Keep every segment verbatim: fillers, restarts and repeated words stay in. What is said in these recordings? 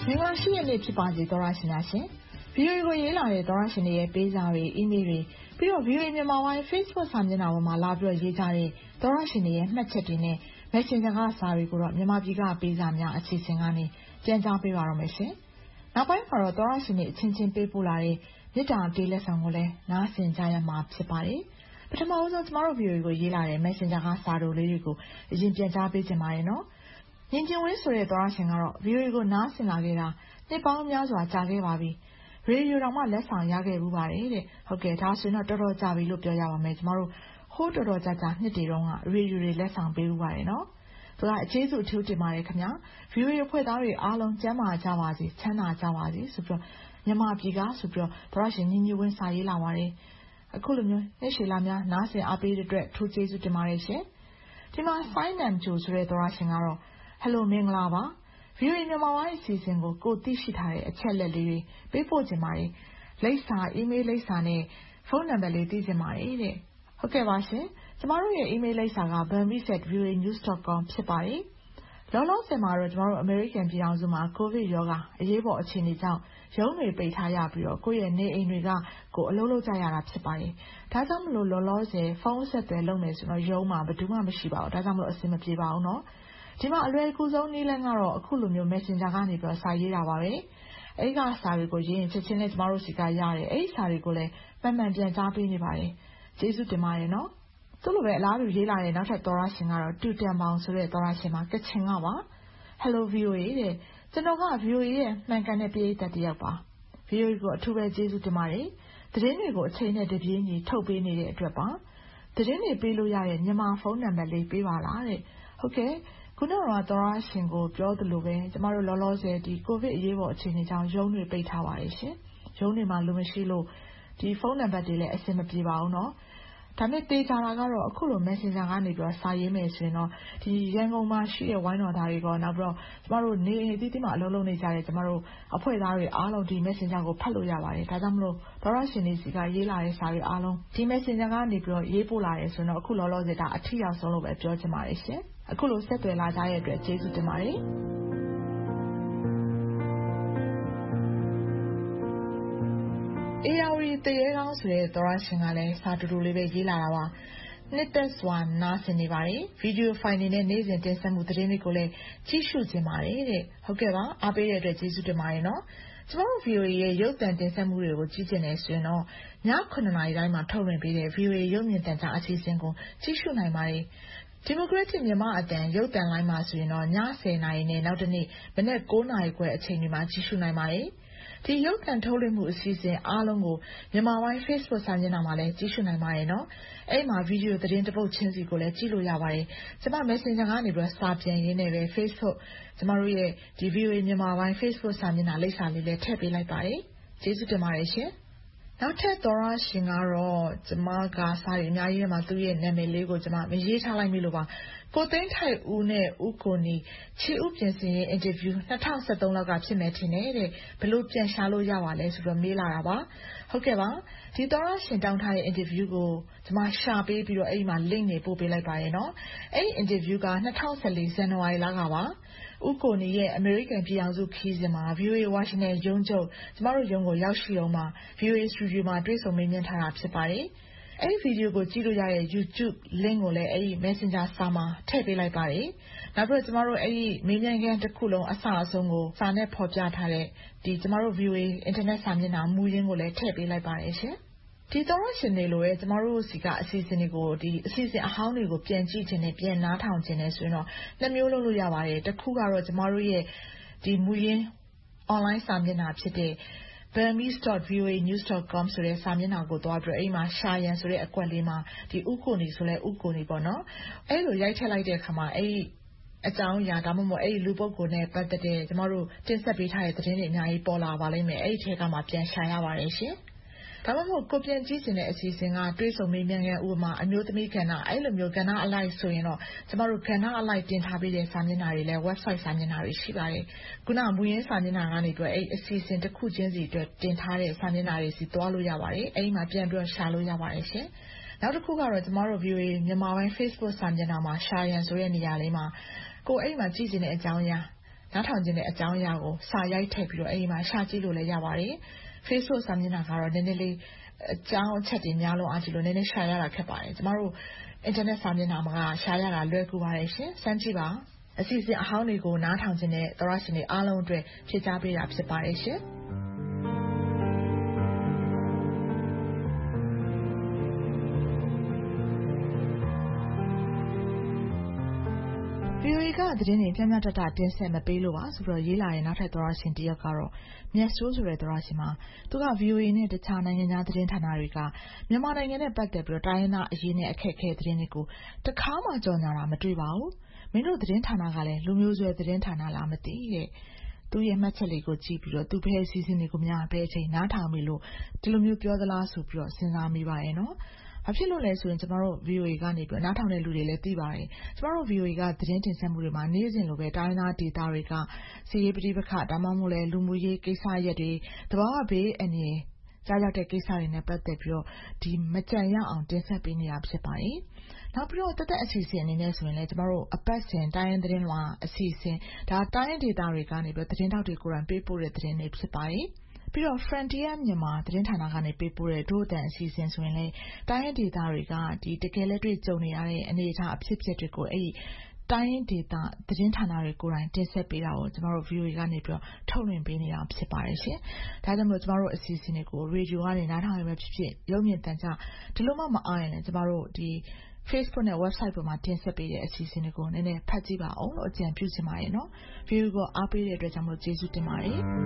မင်္ဂလာရှိတဲ့နေ့ဖြစ်ပါစေသောရရှင်များရှင်။ ဗီအိုအေကိုရေးလာတဲ့သောရရှင်တွေရဲ့ပေးစာတွေ၊အီးမေးလ်တွေပြီးတော့ ဗီအိုအေမြန်မာပိုင်း Facebook စာမျက်နှာပေါ်မှာလာပြီးတော့ရေးကြတဲ့သောရရှင်တွေရဲ့မှတ်ချက်တွေနဲ့ Messenger ကစာတွေကိုတော့မြန်မာပြည်ကပေးစာများအစီအစဉ်ကနေပြန်ကြားပေးပါတော့မယ်ရှင်။နောက်ပိုင်းမှာတော့သောရရှင်တွေအချင်းချင်းပေးပို့လာတဲ့မေတ္တာတေးလက်ဆောင်ကိုလည်းနားဆင်ကြရမှာဖြစ်ပါတယ်။ပထမဦးဆုံးကျမတို့ ဗီအိုအေကိုရေးလာတဲ့ Messenger ကစာတို့လေးတွေကိုအရင်ပြန်ကြားပေးချင်ပါတယ်နော်။ညင်ကျင်ဝင်းဆိုတဲ့သောရရှင်ကတော့ ဗီအိုအေကိုနားဆင်လာခဲ့တာနှစ်ပေါင်းများစွာကြာခဲ့ပါပြီ။ရေဒီယိုတောင်မှလက်ဆောင်ရခဲ့ဘူးပါတယ်တဲ့။ဟုတ်ကဲ့ဒါဆိုရင်တော့တော်တော်ကြာပြီလို့ပြောရပါမယ်။ကျမတို့ဟိုးတော်တော်ကြာကြာနှစ်တွေတုန်းကရေဒီယိုတွေလက်ဆောင်ပေးဘူးပါတယ်နော်။သူကအခြေစုအထူးတင်ပါတယ်ခင်ဗျာ။ဗီအိုအေဖွဲ့သားတွေအားလုံးကျန်းမာကြပါစေချမ်းသာကြပါစေဆိုပြီးတော့မြန်မာပြည်ကဆိုပြီးတော့သောရရှင်ညင်ညင်ဝင်းစာရေးလာပါတယ်။အခုလိုမျိုးနှစ်ရှည်လာများနားဆင်အားပေးတဲ့အတွက်ထူးကျေးဇူးတင်ပါတယ်ရှင်။ဒီမှာ Sign and Joe ဆိုတဲ့သောရရှင်ကတော့ Hello မင်္ဂလာပါ။ ဗီအိုအေမြန်မာပိုင်းအစီအစဉ်ကိုကိုသိရှိထားတဲ့အချက်လက်လေးတွေပေးပို့ချင်ပါတယ်။လိပ်စာ၊အီးမေးလ်လိပ်စာနဲ့ဖုန်းနံပါတ်လေးသိချင်ပါတယ်တဲ့။ဟုတ်ကဲ့ပါရှင်။ကျမတို့ရဲ့အီးမေးလ်လိပ်စာက bambi at v o a news dot com ဖြစ်ပါတယ်။လောလောဆယ်မှာတော့ကျမတို့အမေရိကန်ပြည်ထောင်စုမှာကိုဗစ်ရောဂါအရေးပေါ်အခြေအနေကြောင့်ရုံးတွေပိတ်ထားရပြီးတော့ကိုယ့်ရဲ့နေအိမ်တွေကကိုအလုပ်လုပ်ကြရတာဖြစ်ပါတယ်။ဒါကြောင့်မလို့လောလောဆယ်ဖုန်းဆက်သွယ်လုပ်နေဆိုတော့ရုံးမှာဘယ်သူမှမရှိပါဘူး။ဒါကြောင့်မလို့အဆင်မပြေပါဘူးနော်။ဒီမှာအလွယ်ကူဆုံးနည်းလမ်းကတော့အခုလိုမျိုး Messenger ကနေပြီးတော့စာရေးတာပါပဲ။အဲဒီကစာတွေကိုရေးရင်ချက်ချင်းနဲ့ကျမတို့စီကရတယ်။အဲဒီစာတွေကိုလည်းမှန်မှန်ပြန်ကြားပေးနေပါတယ်။ကျေးဇူးတင်ပါတယ်နော်။သူ့လိုပဲအလားတူရေးလာတဲ့နောက်ထပ်သောရရှင်ကတော့တူတန်ပေါင်ဆိုတဲ့သောရရှင်မှာကချင်ကပါ။ Hello ဗီအိုအေတဲ့။ကျွန်တော်က ဗီအိုအေရဲ့မှန်ကန်တဲ့ပရိသတ်တစ်ယောက်ပါ။ဗီအိုအေကိုအထူးပဲကျေးဇူးတင်ပါတယ်။သတင်းတွေကိုအချိန်နဲ့တပြေးညီထုတ်ပေးနေတဲ့အတွက်ပါ။သတင်းတွေပေးလို့ရတဲ့မြန်မာဖုန်းနံပါတ်လေးပေးပါလားတဲ့။ဟုတ်ကဲ့ခုနကသောရရှင်ကိုပြောသလိုပဲကျမတို့လောလောဆယ်ဒီကိုဗစ်အရေးပေါ်အခြေအနေကြောင့်ရုံးတွေပိတ်ထားပါတယ်ရှင်။ရုံးတွေမှာလူမရှိလို့ဒီဖုန်းနံပါတ်တွေလည်းအဆင်မပြေပါဘူးနော်။ဒါမဲ့တေးကြတာကတော့အခုလို Messenger ကနေပြီးတော့စာရေးမယ်ဆိုရင်တော့ဒီရန်ကုန်မှာရှိတဲ့ဝိုင်းတော်သားတွေကနောက်ပြီးတော့ကျမတို့နေအိမ်အသီးသီးမှာအလုပ်လုပ်နေကြတဲ့ကျမတို့အဖွဲ့သားတွေအားလုံးဒီ Messenger ကိုဖတ်လို့ရပါတယ်။ဒါကြောင့်မလို့သောရရှင်တွေစီကရေးလာတဲ့စာတွေအားလုံးဒီ Messenger ကနေပြီးတော့ရေးပို့လာတယ်ဆိုရင်တော့အခုလောလောဆယ်ဒါအထီရောက်ဆုံးလို့ပဲပြောချင်ပါတယ်ရှင်။အခုလိုဆက်သွယ်လာကြတဲ့အတွက်ကျေးဇူးတင်ပါတယ်။အေယာဝတီတရေကောင်းဆိုတဲ့သောရရှင်ကလည်းစာတူတူလေးပဲရေးလာတာပါ။နှစ်သက်စွာနားဆင်နေပါတယ်။ဗီဒီယိုဖိုင်တွေနဲ့နေ့စဉ်တင်ဆက်မှုသတင်းတွေကိုလည်းကြည့်ရှုခြင်းပါတယ်တဲ့။ဟုတ်ကဲ့ပါအားပေးတဲ့အတွက်ကျေးဇူးတင်ပါတယ်နော်။ကျမတို့ ဗီအိုအေရဲ့ရုပ်သံတင်ဆက်မှုတွေကိုကြည့်ကျင်နေဆိုရင်တော့ညခုနှစ်နာရီတိုင်းမှာထုတ်လွှင့်ပေးတဲ့ ဗီအိုအေရုပ်မြင်သံကြားအစီအစဉ်ကိုကြည့်ရှုနိုင်ပါတယ်။ဒီမိုကရက်တစ်မြန်မာအသံရုပ်သံလိုင်းမှာဆိုရင်တော့ညဆယ်နာရီနဲ့နောက်တစ်နေ့မနက်ကိုးနာရီခွဲအချိန်တွေမှာကြည့်ရှုနိုင်ပါတယ်။ဒီရုပ်သံထုတ်လွှင့်မှုအစီအစဉ်အားလုံးကိုမြန်မာပိုင်း Facebook စာမျက်နှာမှာလည်းကြည့်ရှုနိုင်ပါတယ်နော်။အဲ့မှာဗီဒီယိုသတင်းတစ်ပုဒ်ချင်းစီကိုလည်းကြည့်လို့ရပါတယ်။ကျမ Messenger ကနေပြီးတော့စာပြန်ရင်းနဲ့ပဲ Facebook ကျမတို့ရဲ့ဒီ ဗီအိုအေမြန်မာပိုင်း Facebook စာမျက်နှာလိပ်စာလေးလည်းထည့်ပေးလိုက်ပါတယ်။ကျေးဇူးတင်ပါတယ်ရှင်။နောက်ထပ်သောရရှင်ကတော့ကျမကစာရီအများကြီးထဲမှာသူ့ရဲ့နာမည်လေးကိုကျမမရေးထားလိုက်မိလို့ပါကိုသိန်းထိုက်ဦးနဲ့ဦးကိုနီခြေဥပြင်ဆင်ရေးအင်တာဗျူး၂၀၁၃လောက်ကဖြစ်မယ်ထင်တယ်တဲ့ဘလို့ပြန်ရှာလို့ရပါလဲဆိုတော့မေးလာတာပါဟုတ်ကဲ့ပါဒီသောရရှင်တောင်းထားတဲ့အင်တာဗျူးကိုကျမရှာပေးပြီးတော့အဲ့ဒီမှာ link တွေပို့ပေးလိုက်ပါရနော်အဲ့ဒီအင်တာဗျူးက၂၀၁၄ဇန်နဝါရီလကပါဦးကိုနီရဲ့အမေရိကန်ပြည်ထောင်စုခီးစဉ်မှာ ဗီအိုအေဝါရှင်တန်ရုံးချုပ်ကျမတို့ရုံးကိုရောက်ရှိအောင်မှာ ဗီအိုအေစတူဒီယိုမှာတွေ့ဆုံမေးမြန်းထားတာဖြစ်ပါတယ်။အဲ့ဒီဗီဒီယိုကိုကြည့်လို့ရတဲ့ YouTube link ကိုလည်းအဲ့ဒီ Messenger စာမှာထည့်ပေးလိုက်ပါတယ်။နောက်ပြီးတော့ကျမတို့အဲ့ဒီမေးမြန်းခန်းတစ်ခုလုံးအစအဆုံးကိုစာနဲ့ဖော်ပြထားတဲ့ဒီကျမတို့ ဗီအိုအေ internet စာမျက်နှာမူရင်းကိုလည်းထည့်ပေးလိုက်ပါတယ်ရှင်။ဒီသောရရှင်တွေလိုပဲကျမတို့စီကအစီအစဉ်တွေကိုဒီအစီအစဉ်အဟောင်းတွေကိုပြန်ကြည့်ခြင်းနဲ့ပြန်နားထောင်ခြင်းနဲ့ဆိုရင်တော့နှစ်မျိုးလုပ်လို့ရပါတယ်။တစ်ခုကတော့ကျမတို့ရဲ့ဒီမူရင်း online စာမျက်နှာဖြစ်တဲ့ bambi dot v o a news dot com ဆိုတဲ့စာမျက်နှာကိုသွားပြီးတော့အဲ့မှာရှာရန်ဆိုတဲ့အကွက်လေးမှာဒီဥကိုနီဆိုလဲဥကိုနီပေါ့နော်အဲ့လိုရိုက်ထည့်လိုက်တဲ့အခါမှာအဲ့အကြောင်းအရာဒါမှမဟုတ်အဲ့ဒီလူပုဂ္ဂိုလ်နဲ့ပတ်သက်တဲ့ကျမတို့တင်ဆက်ပေးထားတဲ့သတင်းတွေအများကြီးပေါ်လာပါလိမ့်မယ်အဲ့ဒီထဲကမှပြန်ရှာရပါတယ်ရှင်ဒါမှမဟုတ်ကိုပြန်ကြည့်ခြင်းတဲ့အစီအစဉ်ကတွေးဆုံမေးမြန်းခန်းဥပမာအမျိုးသမီးကဏ္ဍအဲ့လိုမျိုးကဏ္ဍအလိုက်ဆိုရင်တော့ကျမတို့ကဏ္ဍအလိုက်တင်ထားပေးတဲ့စာမျက်နှာတွေလည်း website စာမျက်နှာတွေရှိပါတယ်ခုနမူရင်းစာမျက်နှာကနေတွေ့အဲ့အစီအစဉ်တစ်ခုချင်းစီအတွက်တင်ထားတဲ့စာမျက်နှာတွေစီသွားလို့ရပါတယ်အဲ့ဒီမှာပြန်ပြီးတော့ရှာလို့ရပါတယ်ရှင်နောက်တစ်ခုကတော့ကျမတို့ ဗီအိုအေ မြန်မာပိုင်း Facebook စာမျက်နှာမှာရှာရန်ဆိုတဲ့နေရာလေးမှာကိုအဲ့ဒီမှာကြည့်ခြင်းတဲ့အကြောင်းအရာနားထောင်ခြင်းတဲ့အကြောင်းအရာကိုစာရိုက်ထည့်ပြီးတော့အဲဒီမှာရှာကြည့်လို့လည်းရပါတယ်။ Facebook စာမျက်နှာကတော့နည်းနည်းလေးအကြောင်းအချက်တွေများလုံးအားကြီးလို့နည်းနည်းရှာရတာခက်ပါတယ်။ကျမတို့ internet စာမျက်နှာမှာရှာရတာလွယ်ကူပါတယ်ရှင်။စမ်းကြည့်ပါ။အစီအစဉ်အဟောင်းတွေကိုနားထောင်ခြင်းနဲ့သောရရှင်တွေအားလုံးအတွက်ဖြည့်ချပေးတာဖြစ်ပါတယ်ရှင်။ဗီအိုအေ ကသတင်းတွေပြန့်ပြန့်တတ်တတ်တင်ဆက်မပေးလို့ပါဆိုပြီးရေးလာတဲ့နောက်ထပ်သောရရှင်တယောက်ကတော့မြတ်ဆိုးဆိုတဲ့သောရရှင်မှာသူက ဗီအိုအေ နဲ့တခြားနိုင်ငံခြားသတင်းဌာနတွေကမြန်မာနိုင်ငံနဲ့ပတ်သက်ပြီးတိုင်းရင်းသားအရေးနဲ့အခက်အခဲသတင်းတွေကိုတခါမှကြော်ညာတာမတွေ့ပါဘူး။မင်းတို့သတင်းဌာနကလည်းလူမျိုးဆွဲသတင်းဌာနလားမသိတဲ့။သူရဲ့မှတ်ချက်လေးကိုကြည့်ပြီးတော့သူဘယ်အစီအစဉ်တွေကိုများဘယ်အချိန်နားထောင်ပြီလို့ဒီလိုမျိုးပြောသလားဆိုပြီးတော့စဉ်းစားမိပါရဲ့နော်။ဘာဖြစ်လို့လဲဆိုရင်ကျမတို့ ဗီအိုအေ ကနေပြီးနားထောင်တဲ့လူတွေလည်းသိပါတယ်။ကျမတို့ ဗီအိုအေ ကသတင်းတင်ဆက်မှုတွေမှာနေ့စဉ်လိုပဲတိုင်းရင်းသားဒေသတွေကစီးရေးပဋိပက္ခဒါမှမဟုတ်လဲလူမှုရေးကိစ္စရပ်တွေသဘာဝဘေးအန္တရာယ်ကြားရောက်တဲ့ကိစ္စတွေနဲ့ပတ်သက်ပြီးတော့ဒီမကြံရအောင်တင်ဆက်ပေးနေတာဖြစ်ပါတယ်။နောက်ပြီးတော့တသက်အစီအစဉ်အနေနဲ့ဆိုရင်လည်းကျမတို့အပတ်စဉ်တိုင်းရင်းသတင်းလွှာအစီအစဉ်ဒါတိုင်းရင်းဒေသတွေကနေပြီးသတင်းတောက်တွေကိုယ်တိုင်ပေးပို့တဲ့သတင်းတွေဖြစ်ပါတယ်။ပြီးတော့ Frontier မြန်မာသတင်းဌာနကနေပေးပို့တဲ့ဒို့အတန်အစီအစဉ်ဆိုရင်လည်းတိုင်းရင်းဒေသတွေကဒီတကယ်လက်တွေ့ကြုံနေရတဲ့အနေအထားအဖြစ်အပျက်တွေကိုအဲ့ဒီတိုင်းရင်းဒေသသတင်းဌာနတွေကိုယ်တိုင်တင်ဆက်ပေးတာကိုကျမတို့ ဗီအိုအေ ကနေပြီးတော့ထုတ်လွှင့်ပေးနေတာဖြစ်ပါတယ်ရှင်။ဒါကြောင့်မို့ကျမတို့အစီအစဉ်တွေကိုရေဒီယိုကနေနားထောင်ရပဲဖြစ်ဖြစ်ရုပ်မြင်သံကြားဒီလိုမှမအားရင်လည်းကျမတို့ဒီ Facebook နဲ့ website ပေါ်မှာတင်ဆက်ပေးတဲ့အစီအစဉ်တွေကိုနည်းနည်းဖတ်ကြည့်ပါအောင်လို့အကြံပြုချင်ပါတယ်နော်။ဗီအိုအေကိုအားပေးတဲ့အတွက်ကြောင့်မို့ကျေးဇူးတင်ပါတယ်။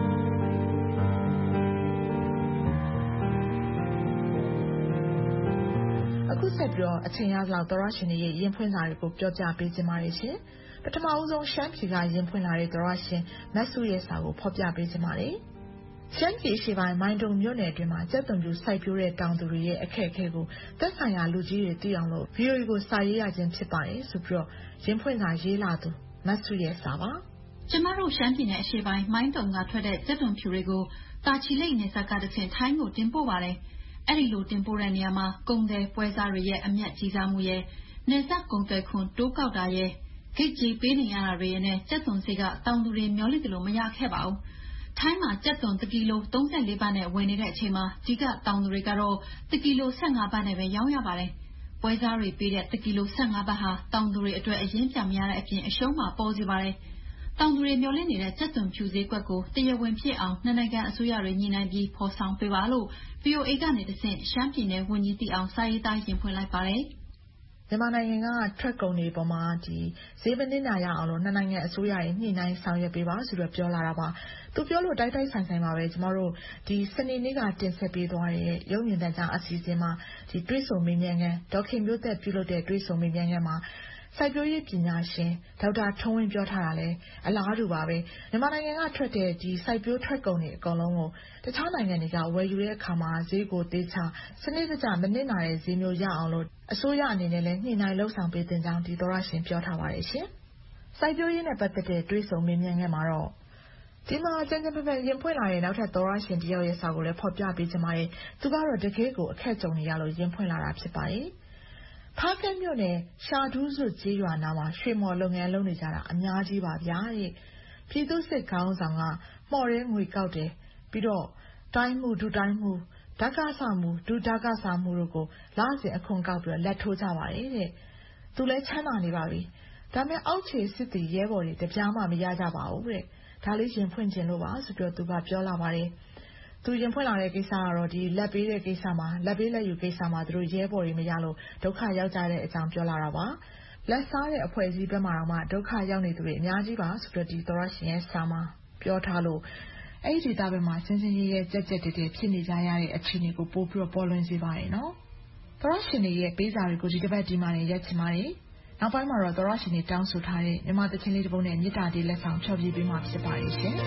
အခုဆက်ပြီးတော့အချိန်ရလောက်သောရရှင်ရဲ့ရင်ဖွင့်စာတွေကိုပြောပြပေးခြင်းပါတယ်ရှင်။ပထမဦးဆုံးရှမ်းပြည်ကရင်ဖွင့်လာတဲ့သောရရှင်မတ်စုရဲ့စာကိုဖော်ပြပေးခြင်းပါတယ်။ရှမ်းပြည်ရှိပိုင်းမိုင်းတုံမြို့နယ်အတွင်းမှာကျက်သွန်ပြူစိုက်ပျိုးတဲ့တောင်သူတွေရဲ့အခက်အခဲကိုသက်ဆိုင်ရာလူကြီးတွေသိအောင်လို့ ဗီအိုအေ ကိုစာရေးရခြင်းဖြစ်ပါတယ်ဆိုပြီးတော့ရင်ဖွင့်စာရေးလာသူမတ်စုရဲ့စာပါ။ကျမတို့ရှမ်းပြည်နယ်အရှေ့ပိုင်းမိုင်းတုံကထွက်တဲ့ကျက်သွန်ဖြူတွေကိုတာချီလိတ်နယ်စပ်ကတဆင့်ထိုင်းကိုတင်ပို့ပါတယ်။အဲ့ဒီလိုတင်ပို့တဲ့နေရာမှာကုန်သည်ပွဲစားတွေရဲ့အမျက်ကြီးစားမှုရဲ့နယ်စပ်ကုန်သွယ်ခွန်တိုးကောက်တာရဲ့ဂိတ်ကြီးပေးနေရတာတွေနဲ့ကျက်သွန်စီကတောင်သူတွေမျောလိတယ်လို့မရခဲ့ပါဘူး။ထိုင်းမှာကျက်သွန်တစ်ကီလိုသုံးလေးဘတ်နဲ့ဝယ်နေတဲ့အချိန်မှာဒီကတောင်သူတွေကတော့တစ်ကီလိုဆယ့်ငါးဘတ်နဲ့ပဲရောင်းရပါတယ်။ပွဲစားတွေပေးတဲ့တစ်ကီလိုဆယ့်ငါးဘတ်ဟာတောင်သူတွေအတွက်အရင်ပြန်မရတဲ့အပြင်အရှုံးမှာပေါ်စေပါတယ်။တောင်သူတွေမျောလင့်နေတဲ့ကျက်သွန်ဖြူဈေးကွက်ကိုတရားဝင်ဖြစ်အောင်နှစ်နိုင်ငံအစိုးရတွေညှိနှိုင်းပြီးဖော်ဆောင်ပေးပါလို့ ဗီအိုအေ ကနေတဆင့်ရှမ်းပြည်နယ်ဝန်ကြီးသိအောင်စာရေးသားရင်ဖွင့်လိုက်ပါတယ်။မြန်မာနိုင်ငံကထွက်ကုန်တွေပေါ်မှာဒီဈေးမနစ်နာရအောင်လို့နှစ်နိုင်ငံအစိုးရတွေညှိနှိုင်းဆောင်ရွက်ပေးပါဆိုတော့ပြောလာတာပါ။သူပြောလို့တိုက်တိုက်ဆိုင်ဆိုင်ပါပဲကျမတို့ဒီစနေနေ့ကတင်ဆက်ပေးသွားတဲ့ရုပ်မြင်သံကြားအစီအစဉ်မှာဒီတွေးဆုံမေးမြန်းခန်းဒေါက်ခင်မျိုးသက်ပြုလုပ်တဲ့တွေးဆုံမေးမြန်းခန်းမှာစိုက်ပျိုးရေးပညာရှင်ဒေါက်တာထွန်းဝင်းပြောထားတာလဲအလားတူပါပဲမြန်မာနိုင်ငံကထွက်တဲ့ဒီစိုက်ပျိုးထွက်ကုန်တွေအကုန်လုံးကိုတခြားနိုင်ငံတွေကဝယ်ယူတဲ့အခါမှာဈေးကိုတေးချစနစ်တကျမနစ်နာတဲ့ဈေးမျိုးရအောင်လို့အစိုးရအနေနဲ့လည်းညှိနှိုင်းလှုပ်ဆောင်ပေးတင်ကြောင်းဒီသောရရှင်ပြောထားပါတယ်ရှင်။စိုက်ပျိုးရေးနဲ့ပတ်သက်တဲ့တွေးဆုံမေးမြန်းခန်းမှာတော့ဒီမှာကျန်းကျန်းဖက်ဖက်ရင်ဖွင့်လာတဲ့နောက်ထပ်သောရရှင်တယောက်ရဲ့စာကိုလည်းဖော်ပြပေးချင်ပါတယ်။သူကတော့တကယ်ကိုအခက်ကြုံနေရလို့ရင်ဖွင့်လာတာဖြစ်ပါတယ်။ဖားကန့်မြို့နယ်ရှာဒူးစွကျေးရွာနာမှာရွှေမော်လုပ်ငန်းလုပ်နေကြတာအများကြီးပါဗျာတဲ့ပြည်သူစစ်ခေါင်းဆောင်ကမော်ရဲငွေကောက်တယ်ပြီးတော့တိုင်းမှုဒုတိုင်းမှုဓကဆမှုဒုဓကဆမှုတို့ကိုလစဉ်အခွန်ကောက်ပြီးလက်ထိုးကြပါတယ်တဲ့သူလဲချမ်းသာနေပါပြီဒါမဲ့အောက်ခြေစစ်တီရဲဘော်တွေတပြားမှမရကြပါဘူးတဲ့ဒါလေးရင်ဖွင့်ခြင်းလို့ပါဆိုပြီးသူကပြောလာပါတယ်သူရင်ဖွင့်လာတဲ့ကိစ္စကတော့ဒီလက်ပေးတဲ့ကိစ္စမှာလက်ပေးလက်ယူကိစ္စမှာသူတို့ရဲဘော်တွေမရလို့ဒုက္ခရောက်ကြတဲ့အကြောင်းပြောလာတာပါလက်စားတဲ့အဖွဲ့အစည်းဘက်မှာတော့မှဒုက္ခရောက်နေသူတွေအများကြီးပါဆိုတော့ဒီသောရရှင်ရဲ့စာမှာပြောထားလို့အဲ့ဒီဒေသဘက်မှာစင်စင်ရဲရဲကြက်ကြက်တဲတဲဖြစ်နေကြရတဲ့အခြေအနေကိုပို့ပြီးတော့ပေါ်လွင်စေပါတယ်နော်သောရရှင်ရဲ့ပေးစာတွေကိုဒီတစ်ပတ်ဒီမှာနေရက်ချင်ပါတယ်နောက်ပိုင်းမှာတော့သောရရှင်တွေတောင်းဆိုထားတဲ့မြန်မာသချင်းလေးတစ်ပုဒ်နဲ့မြစ်တာလေးလက်ဆောင်ဖျော်ဖြေပေးမှာဖြစ်ပါတယ်ရှင်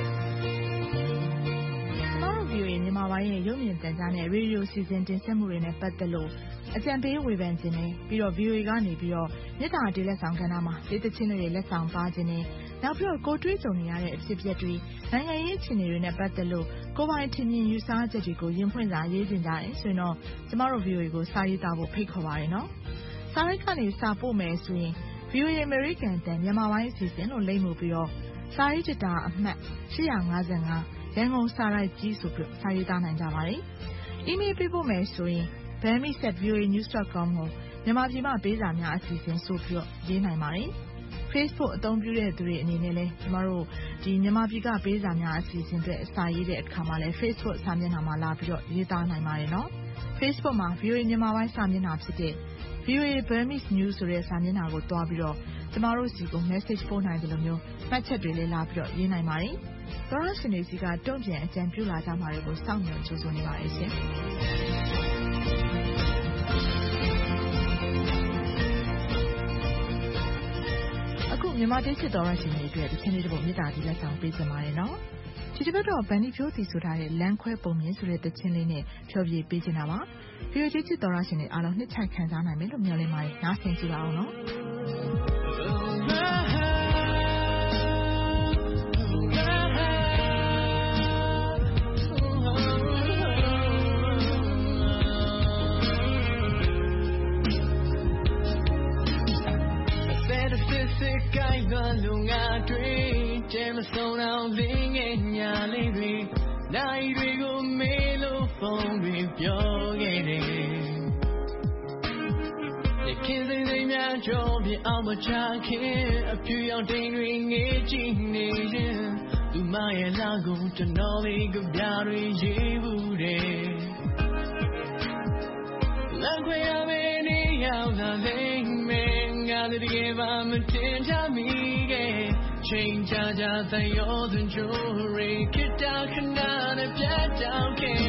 မြန်မာပိုင်းရဲ့ရုပ်မြင်သံကြားနဲ့ရေဒီယိုစီစဉ်တင်ဆက်မှုတွေနဲ့ပတ်သက်လို့အကြံပေးဝေဖန်ခြင်းနဲ့ပြီးတော့ ဗီအိုအေ ကနေပြီးတော့မြစ်တာတေးလက်ဆောင်ကဏ္ဍမှာဒေသချင်းတွေလက်ဆောင်ပါခြင်းနဲ့နောက်ပြီးတော့ကိုတွေးကြုံနေရတဲ့အဖြစ်အပျက်တွေနိုင်ငံရေးအခြေအနေတွေနဲ့ပတ်သက်လို့ကိုယ်ပိုင်ထင်မြင်ယူဆချက်တွေကိုရင်းဖွင့်စာရေးတင်ကြတယ်ဆိုရင်တော့ကျမတို့ ဗီအိုအေ ကိုစာရေးသားဖို့ဖိတ်ခေါ်ပါရနော်စာရိုက်ကနေစာပို့မယ်ဆိုရင် ဗီအိုအေ American တန်မြန်မာပိုင်းအစီအစဉ်လို့လိမ့်မှုပြီးတော့စာရေးจิตတာအမှတ်eight five fiveရန်ကုန်စာရိုက်ကြီးဆိုပြီးစာရေးသားနိုင်ကြပါတယ်။ အီးမေးလ်ပေးဖို့မယ်ဆိုရင် burmese at v o a news dot com ကိုမြန်မာပြည်မှာပေးစာများအစီအစဉ်ဆိုပြီးရေးနိုင်ပါတယ်။ Facebook အသုံးပြုတဲ့သူတွေအနေနဲ့လည်းကျမတို့ဒီမြန်မာပြည်ကပေးစာများအစီအစဉ်တွေစာရေးတဲ့အခါမှာလည်း Facebook စာမျက်နှာမှာလာပြီးတော့ရေးသားနိုင်ပါတယ်နော်။ Facebook မှာ ဗီအိုအေ မြန်မာပိုင်းစာမျက်နှာဖြစ်တဲ့ ဗီအိုအေ Burmese News ဆိုတဲ့စာမျက်နှာကိုတွားပြီးတော့ကျမတို့စီကို message ပို့နိုင်တယ်လို့မျိုးမှတ်ချက်တွေလည်းလာပြီးတော့ရေးနိုင်ပါတယ်။သောရရှင်တွေစီကတုံ့ပြန်အကြံပြုလာကြမှာတွေကိုစောင့်မျှော်ကြိုးဆိုနေပါတယ်ရှင်။အခုမြန်မာဒေသတော်ရရှင်တွေအတွက်ဒီချင်းလေးတစ်ပုဒ်မြတ်တာဒီလက်ဆောင်ပေးချင်ပါတယ်နော်။ဒီတစ်ပတ်တော့ဗန်နီဖြိုးစီဆိုထားတဲ့လမ်းခွဲပုံမြင်ဆိုတဲ့တခြင်းလေးနဲ့ဖြောပြပေးချင်တာပါ။ဗီအိုအေချစ်တော်ရရှင်တွေအားလုံးနှစ်ချိုက်ခံစားနိုင်မယ်လို့မျှော်လင့်ပါတယ်။နားဆင်ကြည့်ပါအောင်နော်။ကိုင်းပါလုံငါတွေကျဲမဆုံးအောင်လင်းငယ်ညာလေးတွေနိုင်တွေကိုမေးလို့ဖုန်းတွေပြောခဲ့တယ်လက်ခင်စိမ့်စိမ့်များကြောပြအောင်မချခင်အပြူရောင်တိမ်တွေငေးကြည့်နေရင်သူမရဲ့လာကိုကျွန်တော်လေးကပြားတွေရေးဘူးတယ်လမ်းခွေရမယ်နေရောက်လာလိမ့်မယ်ငါတို့တကယ်ပါမတင်ချမိခဲ့ချိန်ချာချာသံရောသွင်းကြိုးရိခိတာခဏနဲ့ပြတ်တောင်းခဲ့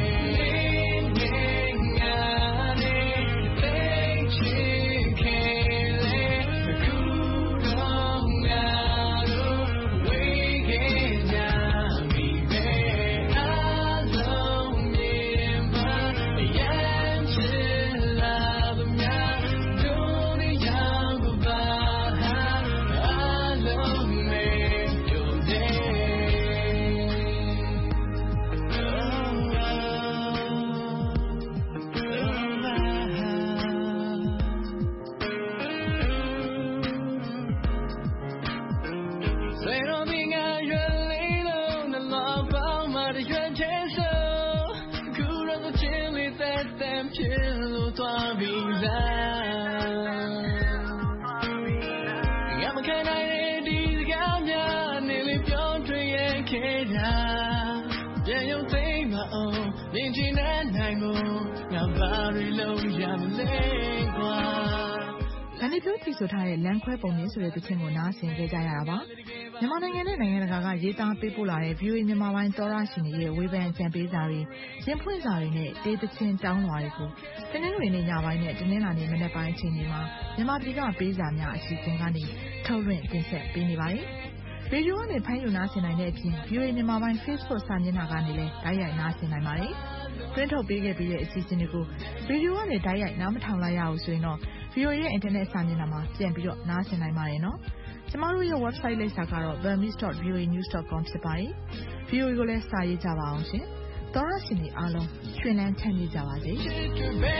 ဗန်နီဖြိုးတီဆိုထားတဲ့လမ်းခွဲပုံမြင်ဆိုတဲ့တခြင်းကိုနားဆင်ကြကြရတာပါ။မြန်မာနိုင်ငံနဲ့နိုင်ငံတကာကရေးသားပေးပို့လာတဲ့ ဗီအိုအေ မြန်မာပိုင်းသောရရှင်တွေရဲ့ဝေဖန်ကြံပေးစာတွေရင်ဖွင့်စာတွေနဲ့တေးတခြင်းတောင်းလွှာတွေကိုတနင်္ဂနွေနေ့ညပိုင်းနဲ့တနင်္လာနေ့မနက်ပိုင်းအချိန်တွေမှာမြန်မာပြည်ကပေးစာများအစီအစဉ်ကနေထုတ်လွှင့်တင်ဆက်ပေးနေပါတယ်။ရေဒီယိုကနေဖမ်းယူနားဆင်နိုင်တဲ့အပြင် ဗီအိုအေ မြန်မာပိုင်း Facebook စာမျက်နှာကနေလည်းတိုက်ရိုက်နားဆင်နိုင်ပါတယ်။တွင်းထုတ်ပေးခဲ့ပြီးတဲ့အစီအစဉ်တွေကိုရေဒီယိုကနေတိုက်ရိုက်နားမထောင်လိုက်ရအောင်ဆိုရင်တော့ ဗီအိုအေ ရဲ့ internet စာမျက်နှာမှာပြန်ပြီးတော့နားဆင်နိုင်ပါတယ်နော်။ကျမတို့ရဲ့ website လိပ်စာကတော့ burmese dot v o a news dot com ဖြစ်ပါတယ်။ ဗီအိုအေကိုလည်းစာရေးကြပါအောင်ရှင်။သောရရှင်တွေအားလုံးရွှင်လန်းချမ်းမြေ့ကြပါစေ။